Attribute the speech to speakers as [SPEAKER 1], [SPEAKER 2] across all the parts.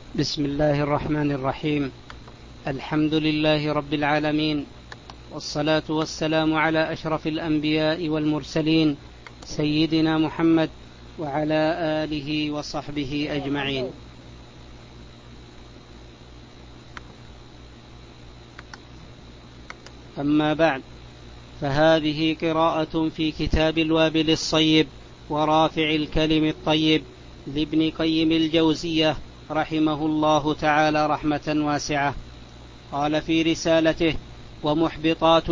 [SPEAKER 1] بسم الله الرحمن الرحيم. الحمد لله رب العالمين، والصلاة والسلام على أشرف الأنبياء والمرسلين سيدنا محمد وعلى آله وصحبه أجمعين. أما بعد، فهذه قراءة في كتاب الوابل الصيب ورافع الكلم الطيب لابن قيم الجوزية رحمه الله تعالى رحمة واسعة. قال في رسالته: ومحبطات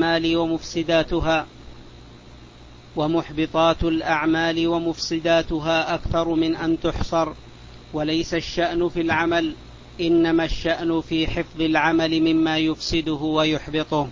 [SPEAKER 1] الأعمال ومفسداتها أكثر من أن تحصر، وليس الشأن في العمل، إنما الشأن في حفظ العمل مما يفسده ويحبطه.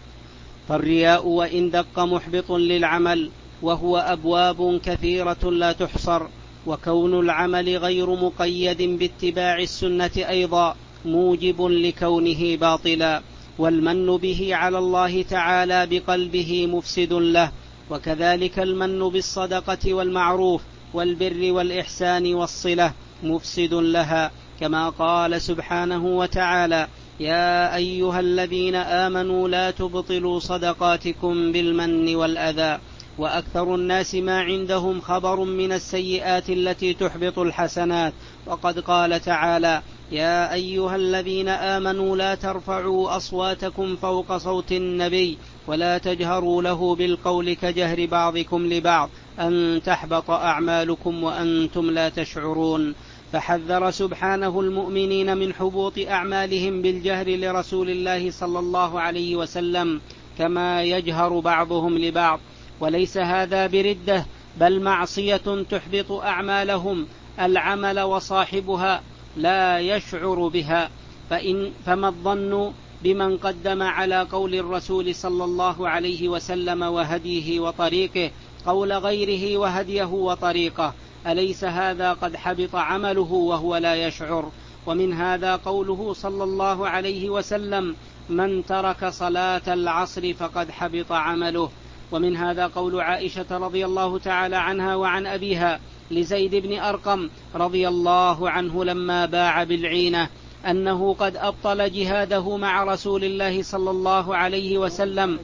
[SPEAKER 1] فالرياء وإن دق محبط للعمل، وهو أبواب كثيرة لا تحصر، وكون العمل غير مقيد باتباع السنة أيضا موجب لكونه باطلا، والمن به على الله تعالى بقلبه مفسد له، وكذلك المن بالصدقة والمعروف والبر والإحسان والصلة مفسد لها، كما قال سبحانه وتعالى: يا أيها الذين آمنوا لا تبطلوا صدقاتكم بالمن والأذى. وأكثر الناس ما عندهم خبر من السيئات التي تحبط الحسنات، وقد قال تعالى: يا أيها الذين آمنوا لا ترفعوا أصواتكم فوق صوت النبي ولا تجهروا له بالقول كجهر بعضكم لبعض أن تحبط أعمالكم وأنتم لا تشعرون. فحذر سبحانه المؤمنين من حبوط أعمالهم بالجهر لرسول الله صلى الله عليه وسلم كما يجهر بعضهم لبعض، وليس هذا بردة، بل معصية تحبط أعمالهم العمل وصاحبها لا يشعر بها. فما الظن بمن قدم على قول الرسول صلى الله عليه وسلم وهديه وطريقه قول غيره وهديه وطريقه؟ أليس هذا قد حبط عمله وهو لا يشعر؟ ومن هذا قوله صلى الله عليه وسلم: من ترك صلاة العصر فقد حبط عمله. ومن هذا قول عائشة رضي الله تعالى عنها وعن أبيها لزيد بن أرقم رضي الله عنه لما باع بالعينة أنه قد أبطل جهاده مع رسول الله صلى الله عليه وسلم.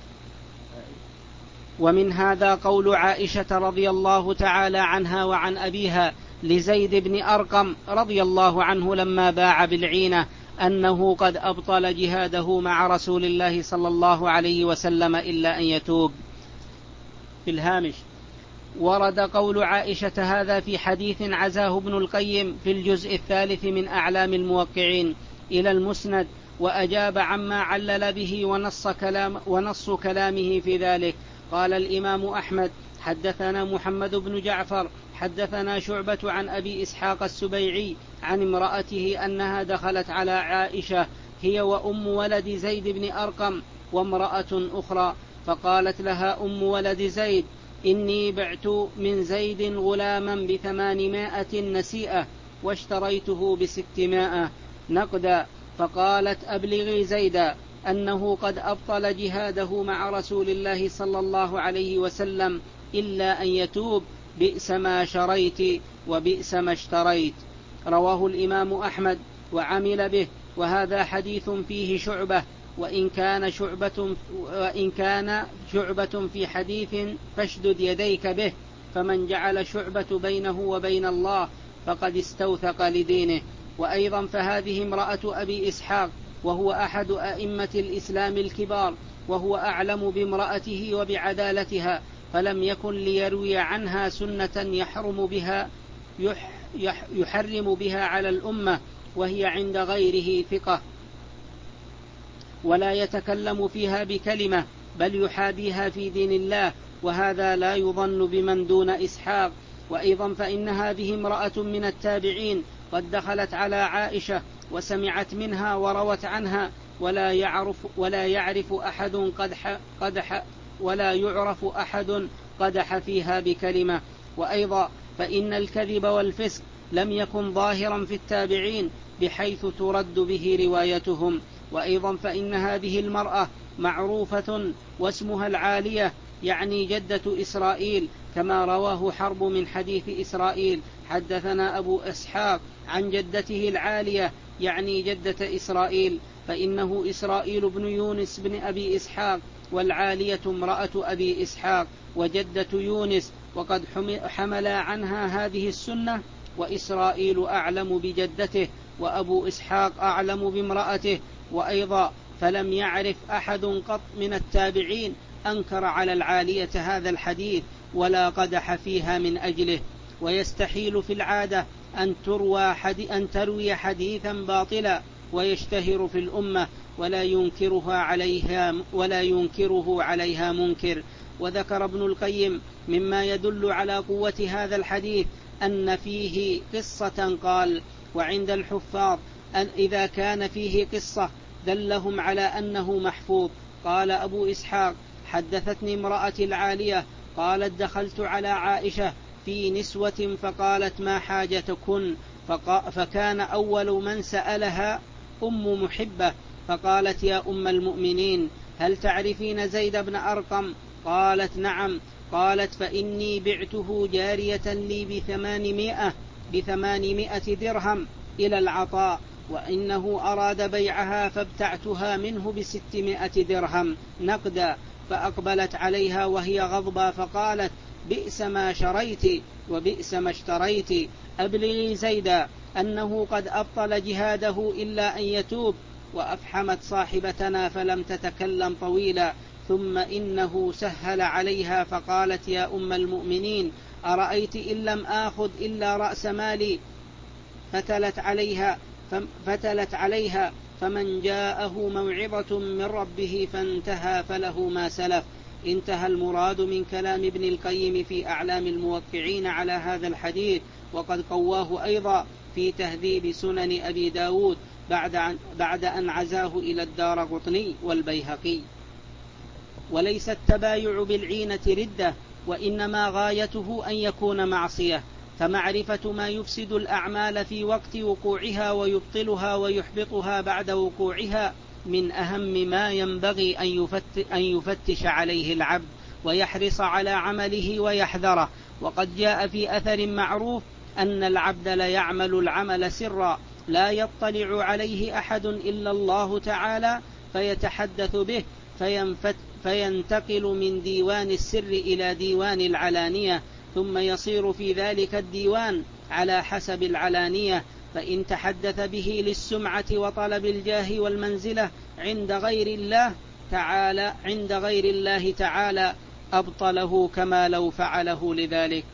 [SPEAKER 1] ومن هذا قول عائشة رضي الله تعالى عنها وعن أبيها لزيد بن أرقم رضي الله عنه لما باع بالعينة أنه قد أبطل جهاده مع رسول الله صلى الله عليه وسلم إلا أن يتوب. في الهامش: ورد قول عائشة هذا في حديث عزاه ابن القيم في الجزء الثالث من أعلام الموقعين إلى المسند، وأجاب عما علل به ونص كلامه في ذلك. قال الإمام أحمد: حدثنا محمد بن جعفر حدثنا شعبة عن أبي إسحاق السبيعي عن امرأته أنها دخلت على عائشة هي وأم ولد زيد بن أرقم وامرأة أخرى، فقالت لها أم ولد زيد: إني بعت من زيد غلاما ب800 نسيئة واشتريته ب600 نقدا. فقالت: أبلغي زيدا أنه قد أبطل جهاده مع رسول الله صلى الله عليه وسلم إلا أن يتوب، بئس ما شريت وبئس ما اشتريت. رواه الإمام أحمد وعمل به، وهذا حديث فيه شعبة، وإن كان شعبة في حديث فاشدد يديك به، فمن جعل شعبة بينه وبين الله فقد استوثق لدينه. وأيضا فهذه امرأة أبي إسحاق، وهو أحد أئمة الإسلام الكبار، وهو أعلم بامرأته وبعدالتها، فلم يكن ليروي عنها سنة يحرم بها على الأمة، وهي عند غيره ثقة، ولا يتكلم فيها بكلمة، بل يحابيها في دين الله، وهذا لا يظن بمن دون إسحاق. وأيضا فإن هذه امرأة من التابعين قد دخلت على عائشة وسمعت منها وروت عنها، ولا يعرف أحد قدح فيها بكلمة. وأيضا فإن الكذب والفسق لم يكن ظاهرا في التابعين بحيث ترد به روايتهم. وأيضا فإن هذه المرأة معروفة واسمها العالية، يعني جدة إسرائيل، كما رواه حرب من حديث إسرائيل حدثنا أبو إسحاق عن جدته العالية يعني جدة إسرائيل، فإنه إسرائيل بن يونس بن أبي إسحاق، والعالية امرأة أبي إسحاق وجدة يونس، وقد حمل عنها هذه السنة. وإسرائيل أعلم بجدته، وأبو إسحاق أعلم بامرأته. وأيضا فلم يعرف أحد قط من التابعين أنكر على العالية هذا الحديث ولا قدح فيها من أجله. ويستحيل في العادة أن تروي حديثا باطلا ويشتهر في الأمة ولا ينكره عليها منكر. وذكر ابن القيم مما يدل على قوة هذا الحديث أن فيه قصة، قال: وعند الحفاظ أن إذا كان فيه قصة دلهم على أنه محفوظ. قال أبو إسحاق: حدثتني امرأة العالية قالت: دخلت على عائشة في نسوة فقالت: ما حاجتكن؟ فكان أول من سألها أم محبة، فقالت: يا أم المؤمنين، هل تعرفين زيد بن أرقم؟ قالت: نعم. قالت: فإني بعته جارية لي ب800 درهم إلى العطاء، وإنه أراد بيعها فابتعتها منه ب600 درهم نقدا. فأقبلت عليها وهي غضبة فقالت: بئس ما شريت وبئس ما اشتريت، أبلغي زيدا أنه قد أبطل جهاده إلا أن يتوب. وأفحمت صاحبتنا فلم تتكلم طويلا، ثم إنه سهل عليها فقالت: يا أم المؤمنين، أرأيت إن لم آخذ إلا رأس مالي؟ فتلت عليها: فمن جاءه موعظة من ربه فانتهى فله ما سلف. انتهى المراد من كلام ابن القيم في أعلام الموقعين على هذا الحديث، وقد قواه أيضا في تهذيب سنن أبي داود بعد أن عزاه إلى الدارقطني والبيهقي. وليس التبايع بالعينة ردة، وإنما غايته أن يكون معصية، فمعرفة ما يفسد الأعمال في وقت وقوعها ويبطلها ويحبطها بعد وقوعها من أهم ما ينبغي أن يفتش عليه العبد ويحرص على عمله ويحذره. وقد جاء في أثر معروف أن العبد ليعمل العمل سرا لا يطلع عليه أحد إلا الله تعالى، فيتحدث به فينتقل من ديوان السر إلى ديوان العلانية، ثم يصير في ذلك الديوان على حسب العلانية، فإن تحدث به للسمعة وطلب الجاه والمنزلة عند غير الله تعالى أبطله كما لو فعله لذلك.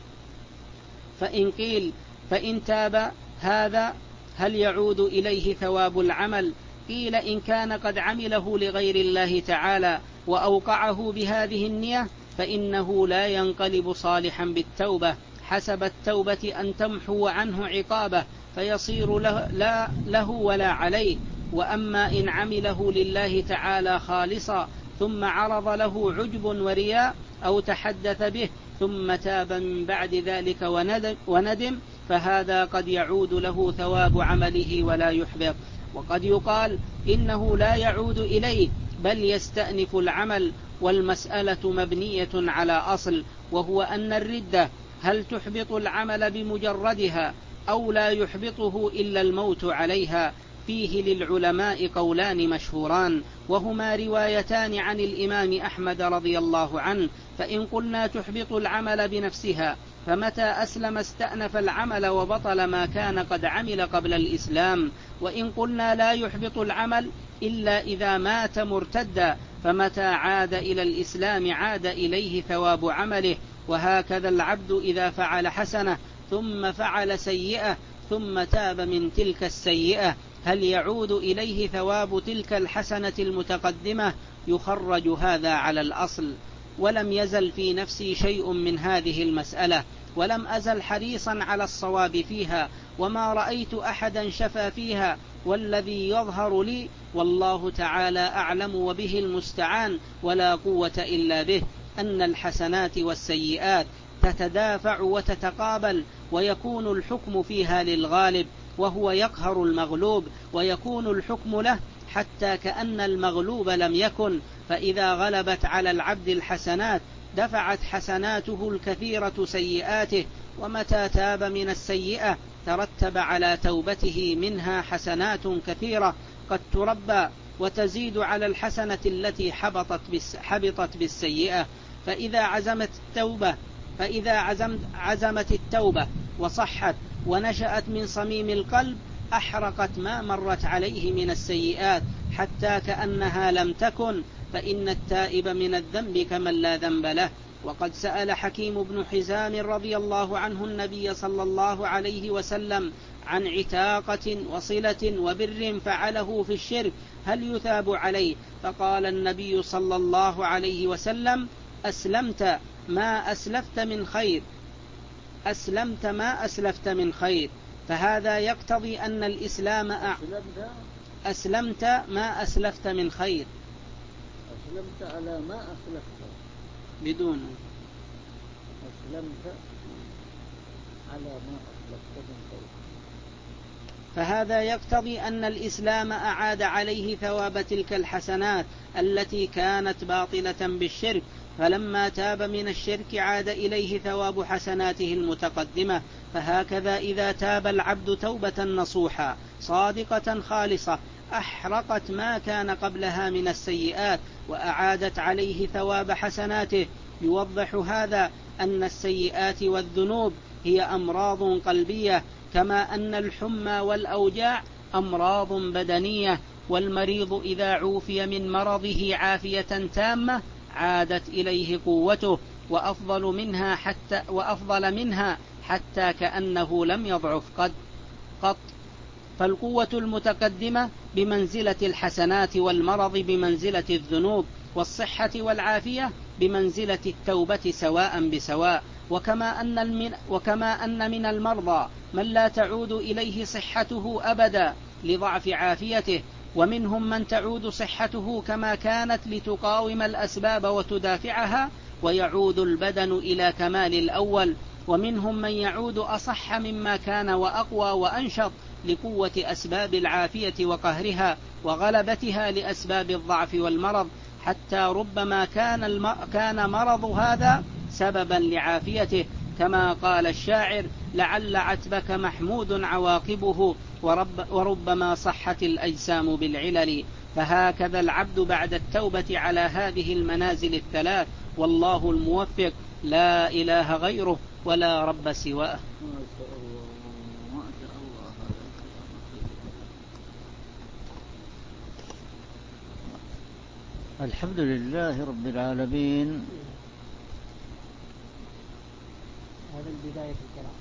[SPEAKER 1] فإن قيل: فإن تاب هذا هل يعود إليه ثواب العمل؟ قيل: إن كان قد عمله لغير الله تعالى وأوقعه بهذه النية فإنه لا ينقلب صالحا بالتوبة، حسب التوبة أن تمحو عنه عقابه فيصير له ولا عليه. وأما إن عمله لله تعالى خالصا ثم عرض له عجب ورياء أو تحدث به ثم تاب من بعد ذلك وندم، فهذا قد يعود له ثواب عمله ولا يحبط. وقد يقال إنه لا يعود إليه بل يستأنف العمل، والمسألة مبنية على أصل، وهو أن الردة هل تحبط العمل بمجردها أو لا يحبطه إلا الموت عليها؟ فيه للعلماء قولان مشهوران، وهما روايتان عن الإمام أحمد رضي الله عنه. فإن قلنا تحبط العمل بنفسها فمتى أسلم استأنف العمل وبطل ما كان قد عمل قبل الإسلام. وإن قلنا لا يحبط العمل إلا إذا مات مرتدا فمتى عاد إلى الإسلام عاد إليه ثواب عمله. وهكذا العبد إذا فعل حسنة ثم فعل سيئة ثم تاب من تلك السيئة هل يعود إليه ثواب تلك الحسنة المتقدمة؟ يخرج هذا على الأصل. ولم يزل في نفسي شيء من هذه المسألة، ولم أزل حريصا على الصواب فيها، وما رأيت أحدا شفى فيها، والذي يظهر لي والله تعالى أعلم وبه المستعان ولا قوة إلا به أن الحسنات والسيئات تتدافع وتتقابل، ويكون الحكم فيها للغالب وهو يقهر المغلوب، ويكون الحكم له حتى كأن المغلوب لم يكن. فإذا غلبت على العبد الحسنات دفعت حسناته الكثيرة سيئاته، ومتى تاب من السيئة ترتب على توبته منها حسنات كثيرة قد تربى وتزيد على الحسنة التي حبطت بالسيئة. فإذا عزمت التوبة وصحت ونشأت من صميم القلب أحرقت ما مرت عليه من السيئات حتى كأنها لم تكن، فإن التائب من الذنب كمن لا ذنب له. وقد سأل حكيم بن حزام رضي الله عنه النبي صلى الله عليه وسلم عن عتاقة وصلة وبر فعله في الشرك هل يثاب عليه؟ فقال النبي صلى الله عليه وسلم: أسلمت ما أسلفت من خير. فهذا يقتضي أن الإسلام أسلمت ما أسلفت من خير.
[SPEAKER 2] أسلمت على ما أسلفت
[SPEAKER 1] بدون
[SPEAKER 2] أسلمت على ما أسلفت من خير.
[SPEAKER 1] فهذا يقتضي أن الإسلام أعاد عليه ثواب تلك الحسنات التي كانت باطلة بالشرك، فلما تاب من الشرك عاد إليه ثواب حسناته المتقدمة. فهكذا إذا تاب العبد توبة نصوحا صادقة خالصة أحرقت ما كان قبلها من السيئات وأعادت عليه ثواب حسناته. يوضح هذا أن السيئات والذنوب هي أمراض قلبية، كما أن الحمى والأوجاع أمراض بدنية، والمريض إذا عوفي من مرضه عافية تامة عادت إليه قوته وأفضل منها حتى كأنه لم يضعف قط. فالقوة المتقدمة بمنزلة الحسنات، والمرض بمنزلة الذنوب، والصحة والعافية بمنزلة التوبة سواء بسواء. وكما أن من المرضى من لا تعود إليه صحته أبدا لضعف عافيته، ومنهم من تعود صحته كما كانت لتقاوم الأسباب وتدافعها ويعود البدن إلى كمال الأول، ومنهم من يعود أصح مما كان وأقوى وأنشط لقوة أسباب العافية وقهرها وغلبتها لأسباب الضعف والمرض، حتى ربما كان مرض هذا سببا لعافيته، كما قال الشاعر: لعل عتبك محمود عواقبه وربما صحت الأجسام بالعلل. فهكذا العبد بعد التوبة على هذه المنازل الثلاث، والله الموفق، لا إله غيره ولا رب سواه.
[SPEAKER 2] الحمد لله رب العالمين.
[SPEAKER 1] هذا البداية في الكلام.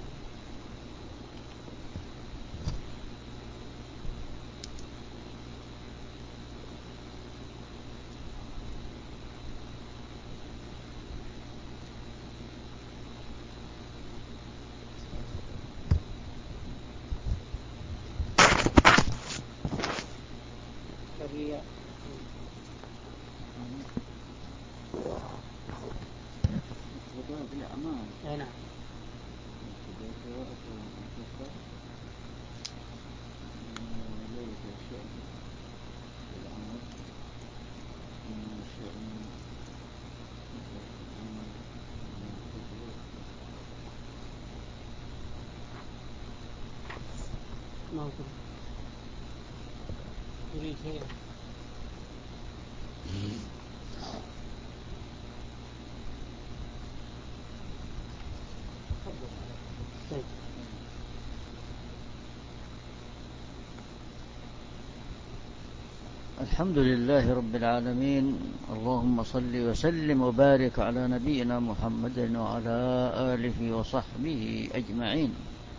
[SPEAKER 2] الحمد لله رب العالمين. اللهم صل وسلم وبارك على نبينا محمد وعلى آله وصحبه أجمعين.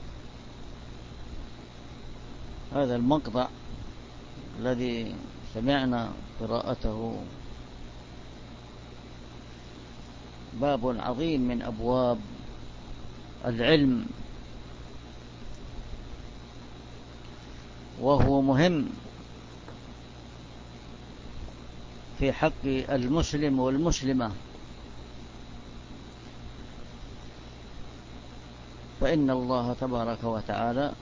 [SPEAKER 2] هذا المقطع الذي سمعنا قراءته باب عظيم من أبواب العلم، وهو مهم في حق المسلم والمسلمة، فإن الله تبارك وتعالى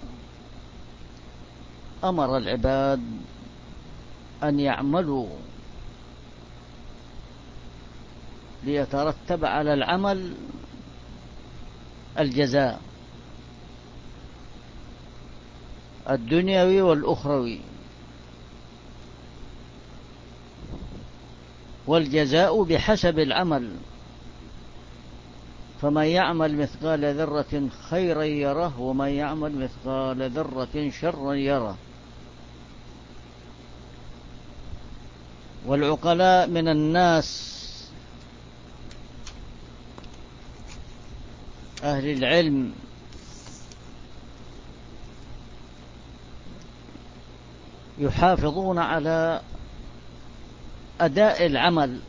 [SPEAKER 2] أمر العباد أن يعملوا ليترتب على العمل الجزاء الدنيوي والأخروي. والجزاء بحسب العمل، فمن يعمل مثقال ذرة خيرا يره ومن يعمل مثقال ذرة شرا يره. والعقلاء من الناس أهل العلم يحافظون على أداء العمل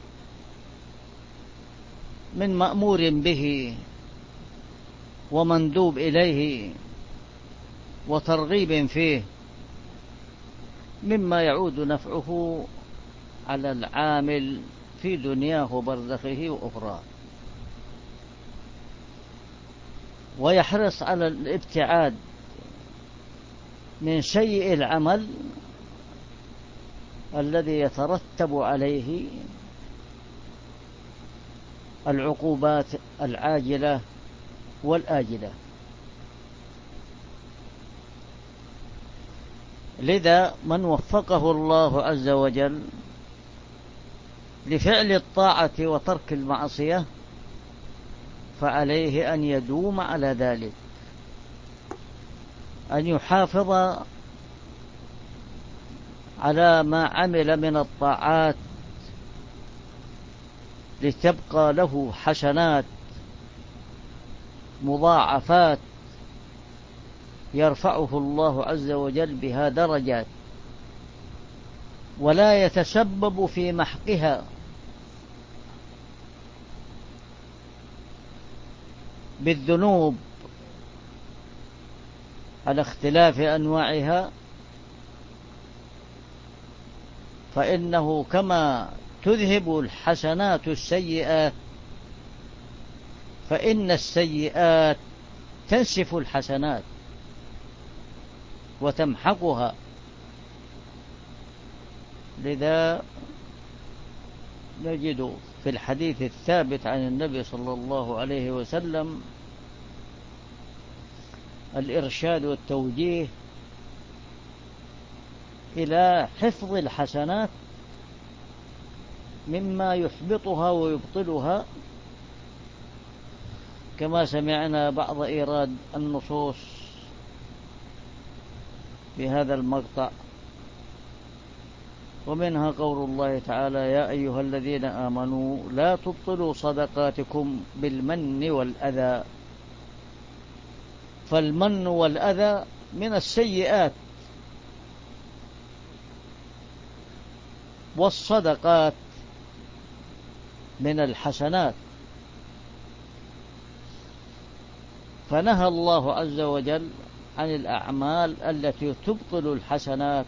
[SPEAKER 2] من مأمور به ومندوب إليه وترغيب فيه، مما يعود نفعه على العامل في دنياه وبرزخه وأخراه. ويحرص على الابتعاد من سيء العمل الذي يترتب عليه العقوبات العاجلة والآجلة. لذا من وفقه الله عز وجل لفعل الطاعة وترك المعصية فعليه أن يدوم على ذلك، أن يحافظ على ما عمل من الطاعات لتبقى له حسنات مضاعفات يرفعه الله عز وجل بها درجات، ولا يتسبب في محقها بالذنوب على اختلاف أنواعها. فإنه كما تذهب الحسنات السيئات فإن السيئات تنسف الحسنات وتمحقها. لذا نجد في الحديث الثابت عن النبي صلى الله عليه وسلم الإرشاد والتوجيه إلى حفظ الحسنات مما يحبطها ويبطلها، كما سمعنا بعض إيراد النصوص في هذا المقطع. ومنها قول الله تعالى: يا أيها الذين آمنوا لا تبطلوا صدقاتكم بالمن والأذى. فالمن والأذى من السيئات، والصدقات من الحسنات. فنهى الله عز وجل عن الأعمال التي تبطل الحسنات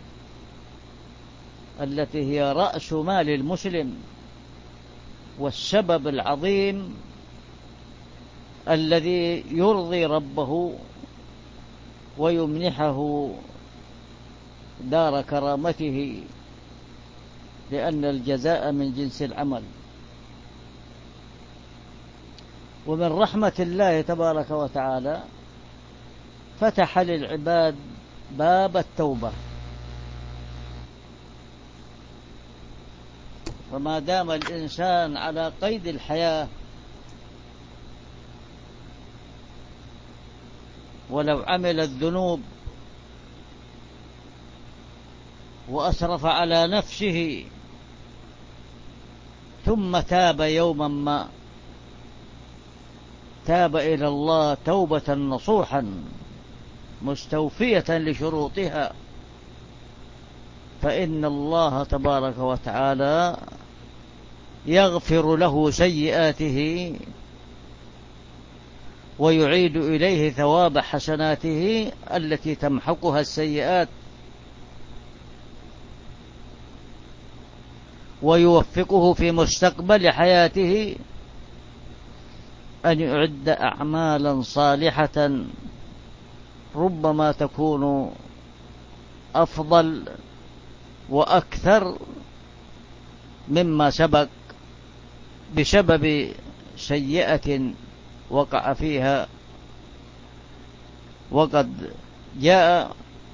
[SPEAKER 2] التي هي رأس مال المسلم والسبب العظيم الذي يرضي ربه ويمنحه دار كرامته، لأن الجزاء من جنس العمل. ومن رحمة الله تبارك وتعالى فتح للعباد باب التوبة، فما دام الإنسان على قيد الحياة ولو عمل الذنوب وأسرف على نفسه ثم تاب يوما ما، تاب إلى الله توبة نصوحا مستوفية لشروطها، فإن الله تبارك وتعالى يغفر له سيئاته ويعيد إليه ثواب حسناته التي تمحقها السيئات، ويوفقه في مستقبل حياته أن يعد أعمالا صالحة ربما تكون أفضل وأكثر مما سبق، بسبب سيئة وقع فيها. وقد جاء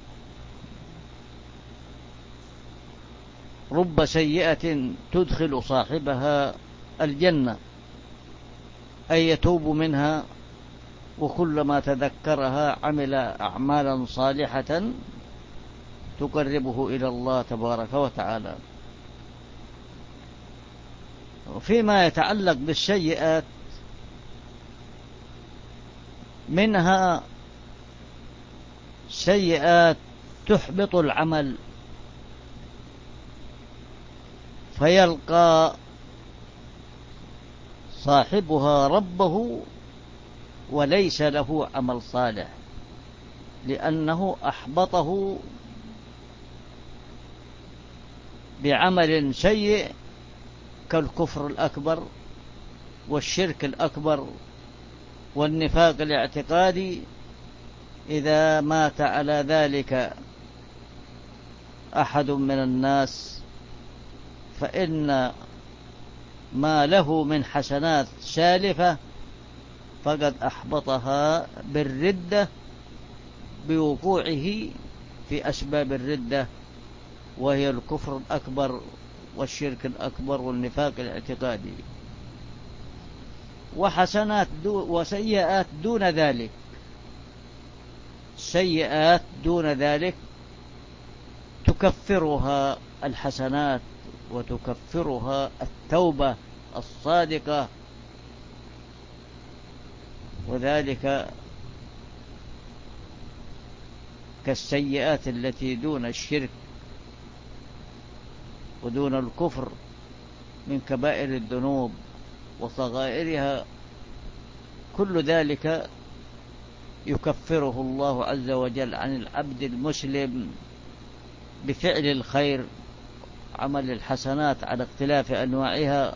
[SPEAKER 2] رب سيئة تدخل صاحبها الجنة، أي يتوب منها، وكلما تذكرها عمل أعمالا صالحة تقربه إلى الله تبارك وتعالى. وفيما يتعلق بالسيئات منها سيئات تحبط العمل، فيلقى صاحبها ربه وليس له عمل صالح، لأنه أحبطه بعمل سيء كالكفر الأكبر والشرك الأكبر والنفاق الاعتقادي. إذا مات على ذلك أحد من الناس فإن ما له من حسنات سالفة فقد أحبطها بالردة، بوقوعه في أسباب الردة، وهي الكفر الأكبر والشرك الأكبر والنفاق الاعتقادي. وسيئات دون ذلك، سيئات دون ذلك تكفرها الحسنات وتكفرها التوبة الصادقة، وذلك كالسيئات التي دون الشرك ودون الكفر من كبائر الذنوب وصغائرها، كل ذلك يكفره الله عز وجل عن العبد المسلم بفعل الخير، عمل الحسنات على اختلاف أنواعها.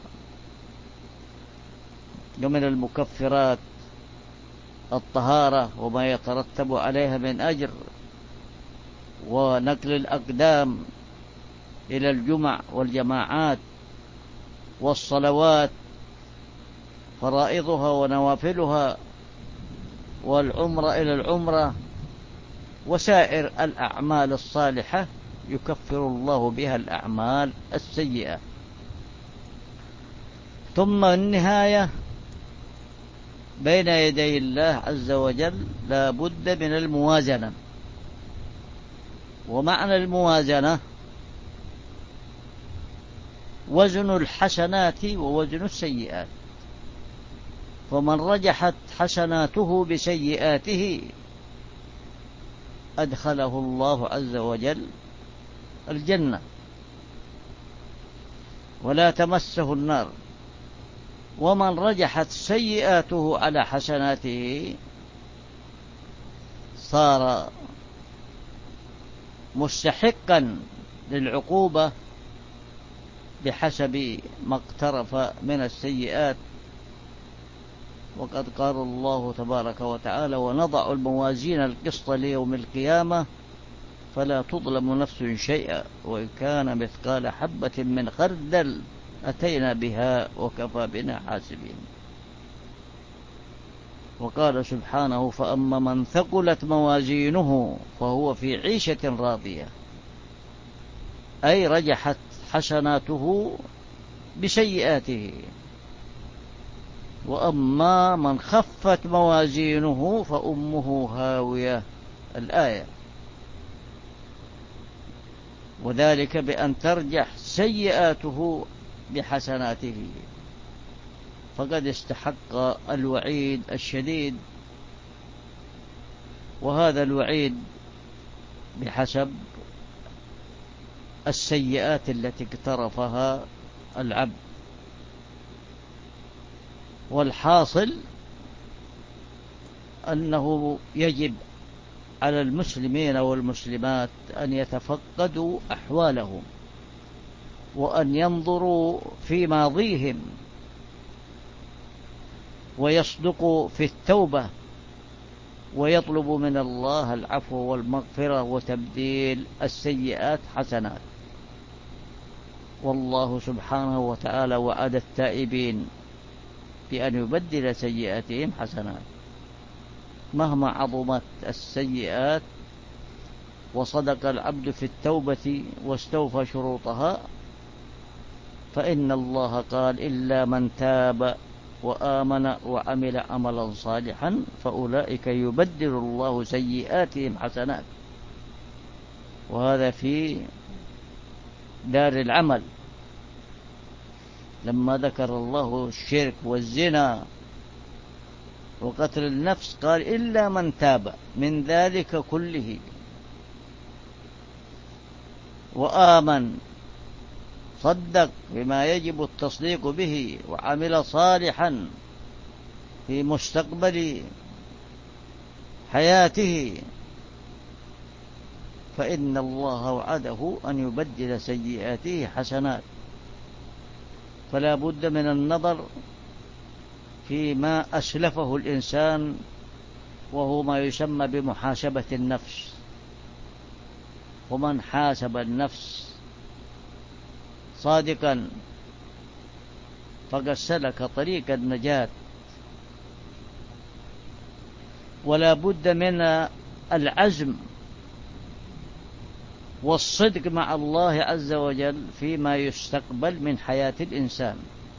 [SPEAKER 2] ومن المكفرات الطهارة وما يترتب عليها من أجر، ونقل الأقدام إلى الجمع والجماعات، والصلوات فرائضها ونوافلها، والعمرة إلى العمرة، وسائر الأعمال الصالحة يكفر الله بها الأعمال السيئة. ثم النهاية بين يدي الله عز وجل لا بد من الموازنة. ومعنى الموازنة وزن الحسنات ووزن السيئات، فمن رجحت حسناته بسيئاته أدخله الله عز وجل الجنة ولا تمسه النار، ومن رجحت سيئاته على حسناته صار مستحقا للعقوبة بحسب ما اقترف من السيئات. وقد قال الله تبارك وتعالى: ونضع الموازين القسط ليوم القيامة فلا تظلم نفس شيئا وإن كان مثقال حبة من خردل أتينا بها وكفى بنا حاسبين. وقال سبحانه: فأما من ثقلت موازينه فهو في عيشة راضية، أي رجحت حسناته بسيئاته. وأما من خفت موازينه فأمه هاوية، الآية. وذلك بأن ترجح سيئاته بحسناته، فقد استحق الوعيد الشديد. وهذا الوعيد بحسب السيئات التي اقترفها العبد. والحاصل أنه يجب على المسلمين والمسلمات أن يتفقدوا أحوالهم، وأن ينظروا في ماضيهم، ويصدقوا في التوبة، ويطلبوا من الله العفو والمغفرة وتبديل السيئات حسنات. والله سبحانه وتعالى وعد التائبين بأن يبدل سيئاتهم حسنات. مهما عظمت السيئات وصدق العبد في التوبة واستوفى شروطها، فإن الله قال إلا من تاب وآمن وعمل عملا صالحا فأولئك يبدل الله سيئاتهم حسنات. وهذا في دار العمل. لما ذكر الله الشرك والزنا وقتل النفس قال إلا من تاب من ذلك كله وآمن، صدق بما يجب التصديق به وعمل صالحا في مستقبل حياته، فإن الله وعده أن يبدل سيئاته حسنات. فلا بد من النظر فيما أسلفه الإنسان، وهو ما يسمى بمحاسبة النفس. ومن حاسب النفس صادقا فقد سلك طريق النجاة. ولا بد من العزم والصدق مع الله عز وجل فيما يستقبل من حياة الإنسان.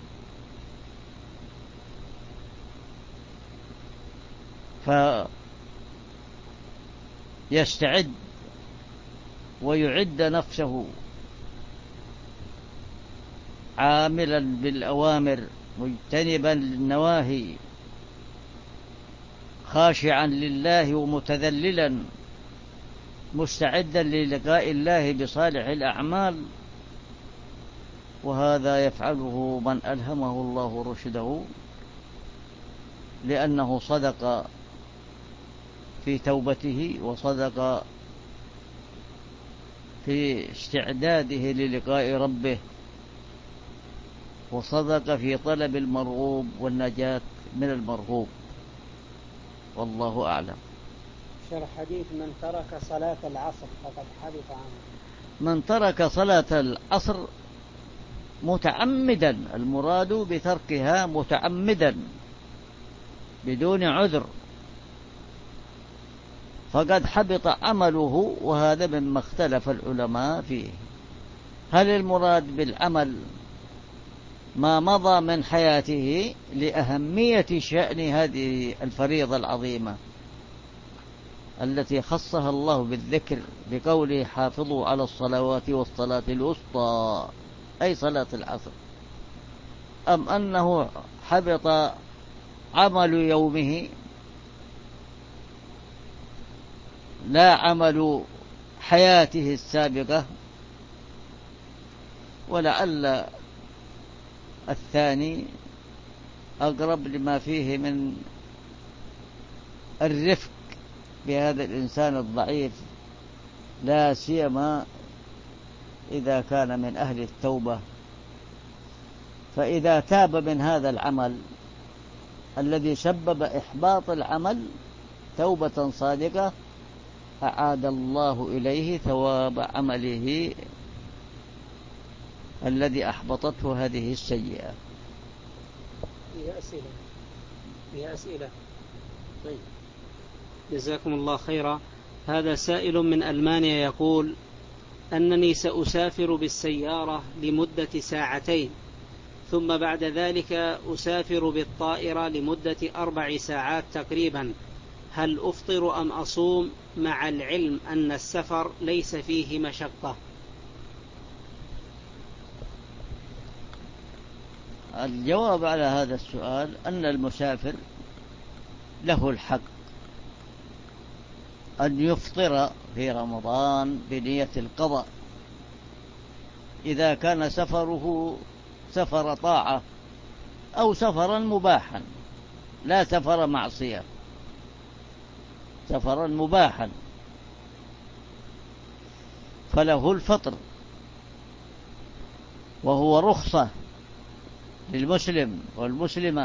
[SPEAKER 2] فيستعد ويعد نفسه عاملا بالأوامر مجتنبا للنواهي، خاشعا لله ومتذللا مستعدا للقاء الله بصالح الأعمال. وهذا يفعله من ألهمه الله رشده، لأنه صدق في توبته وصدق في استعداده للقاء ربه، وصدق في طلب المرغوب والنجاة من المرغوب. والله أعلم.
[SPEAKER 1] شرح حديث من ترك صلاة العصر فقد حبط عنه.
[SPEAKER 2] من ترك صلاة العصر متعمدا، المراد بتركها متعمدا بدون عذر، فقد حبط عمله. وهذا مما اختلف العلماء فيه. هل المراد بالعمل ما مضى من حياته لأهمية شأن هذه الفريضة العظيمة التي خصها الله بالذكر بقوله حافظوا على الصلوات والصلاة الوسطى، أي صلاة العصر، أم أنه حبط عمل يومه لا عمل حياته السابقة؟ ولعل الثاني أقرب لما فيه من الرفق بهذا الإنسان الضعيف، لا سيما إذا كان من أهل التوبة. فإذا تاب من هذا العمل الذي سبب إحباط العمل توبة صادقة، أعاد الله إليه ثواب عمله الذي أحبطته هذه السيئة.
[SPEAKER 1] فيها أسئلة. طيب، جزاكم الله خيرا. هذا سائل من ألمانيا يقول: أنني سأسافر بالسيارة لمدة 2 ساعتين، ثم بعد ذلك أسافر بالطائرة لمدة 4 ساعات تقريبا، هل أفطر أم أصوم مع العلم أن السفر ليس فيه مشقة؟
[SPEAKER 2] الجواب على هذا السؤال أن المسافر له الحق أن يفطر في رمضان بنية القضاء إذا كان سفره سفر طاعة أو سفرا مباحا، لا سفر معصية، سفرا مباحا، فله الفطر، وهو رخصة للمسلم والمسلمة.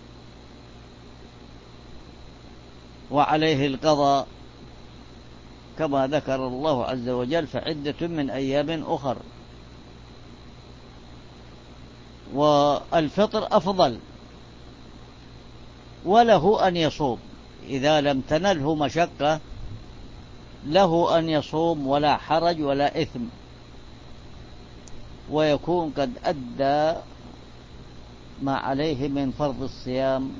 [SPEAKER 2] وعليه القضاء كما ذكر الله عز وجل فعدة من أيام أخر. والفطر أفضل، وله أن يصوم إذا لم تنله مشقة، له أن يصوم ولا حرج ولا إثم، ويكون قد أدى ما عليه من فرض الصيام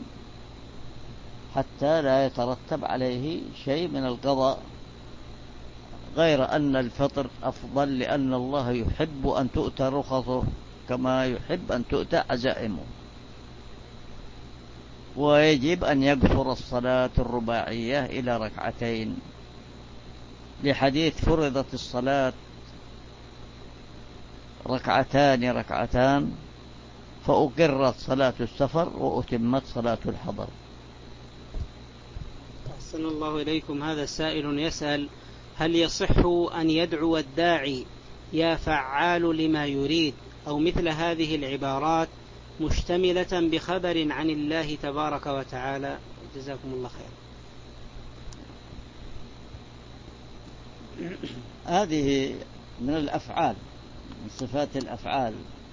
[SPEAKER 2] حتى لا يترتب عليه شيء من القضاء، غير أن الفطر أفضل لأن الله يحب أن تؤتى رخصه كما يحب أن تؤتى عزائمه. ويجب أن يقصر الصلاة الرباعية إلى ركعتين، لحديث فرضت الصلاة ركعتان ركعتان فأقرت صلاة السفر وأتمت صلاة الحضر.
[SPEAKER 1] أحسن الله إليكم. هذا سائل يسأل: هل يصح أن يدعو الداعي يا فعال لما يريد، أو مثل هذه العبارات مشتملة بخبر عن الله تبارك وتعالى؟ جزاكم الله خير.
[SPEAKER 2] هذه من الأفعال، من صفات الأفعال،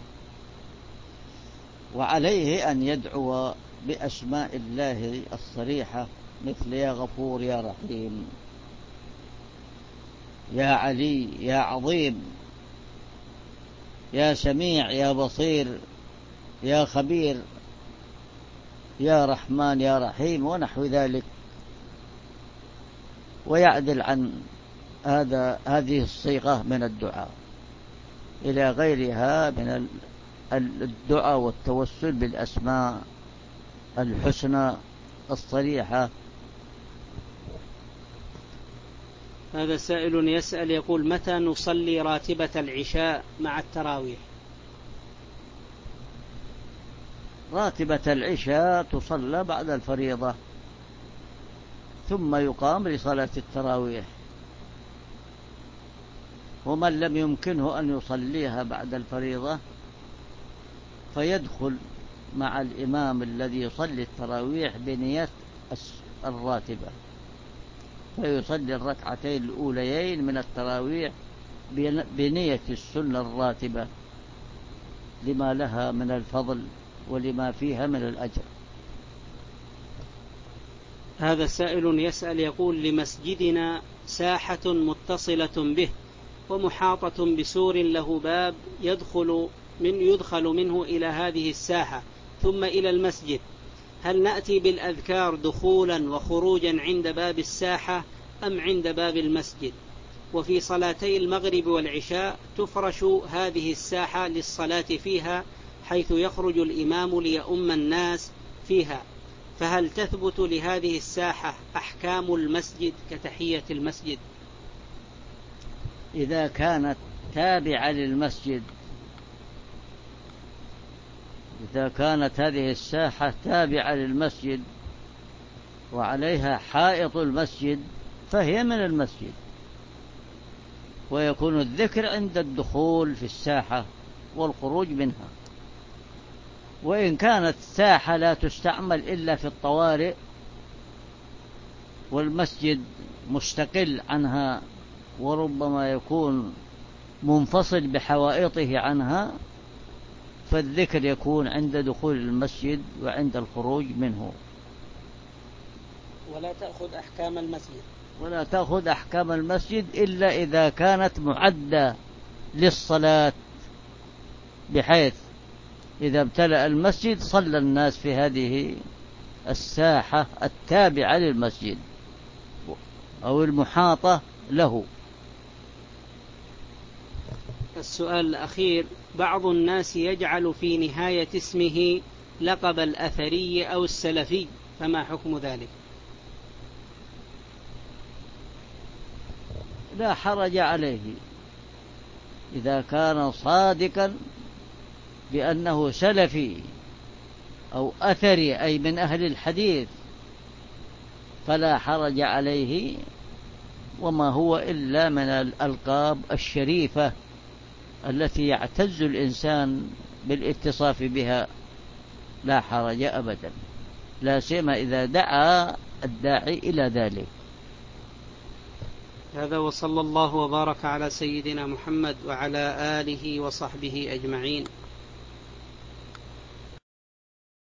[SPEAKER 2] وعليه أن يدعو بأسماء الله الصريحة مثل يا غفور يا رحيم، يا علي يا عظيم، يا سميع يا بصير، يا خبير، يا رحمن يا رحيم، ونحو ذلك. ويعدل عن هذه الصيغة من الدعاء إلى غيرها من الدعاء والتوسل بالأسماء الحسنى الصريحة.
[SPEAKER 1] هذا سائل يسأل يقول: متى نصلي راتبة العشاء مع التراويح؟
[SPEAKER 2] راتبة العشاء تصلى بعد الفريضة ثم يقام لصلاة التراويح، ومن لم يمكنه أن يصليها بعد الفريضة فيدخل مع الإمام الذي يصلي التراويح بنية الراتبة، فيصلي الركعتين الأوليين من التراويح بنية السنة الراتبة لما لها من الفضل ولما فيها من الأجر.
[SPEAKER 1] هذا سائل يسأل يقول: لمسجدنا ساحة متصلة به ومحاطة بسور له باب يدخل منه إلى هذه الساحة ثم إلى المسجد، هل نأتي بالأذكار دخولا وخروجا عند باب الساحة أم عند باب المسجد؟ وفي صلاتي المغرب والعشاء تفرش هذه الساحة للصلاة فيها حيث يخرج الإمام ليؤم الناس فيها، فهل تثبت لهذه الساحة أحكام المسجد كتحية المسجد؟
[SPEAKER 2] إذا كانت تابعة للمسجد، إذا كانت هذه الساحة تابعة للمسجد وعليها حائط المسجد فهي من المسجد، ويكون الذكر عند الدخول في الساحة والخروج منها. وإن كانت ساحة لا تستعمل إلا في الطوارئ والمسجد مستقل عنها وربما يكون منفصل بحوائطه عنها، فالذكر يكون عند دخول المسجد وعند الخروج منه،
[SPEAKER 1] ولا تأخذ أحكام المسجد.
[SPEAKER 2] ولا تأخذ أحكام المسجد إلا إذا كانت معدة للصلاة، بحيث إذا امتلأ المسجد صلى الناس في هذه الساحة التابعة للمسجد أو المحاطة له.
[SPEAKER 1] السؤال الأخير: بعض الناس يجعل في نهاية اسمه لقب الأثري أو السلفي، فما حكم ذلك؟
[SPEAKER 2] لا حرج عليه إذا كان صادقا بأنه سلفي أو أثري أي من أهل الحديث، فلا حرج عليه، وما هو إلا من الألقاب الشريفة التي يعتز الإنسان بالاتصاف بها، لا حرج أبدا، لا سيما إذا دعا الداعي إلى ذلك.
[SPEAKER 1] هذا وصلى الله وبارك على سيدنا محمد وعلى آله وصحبه أجمعين.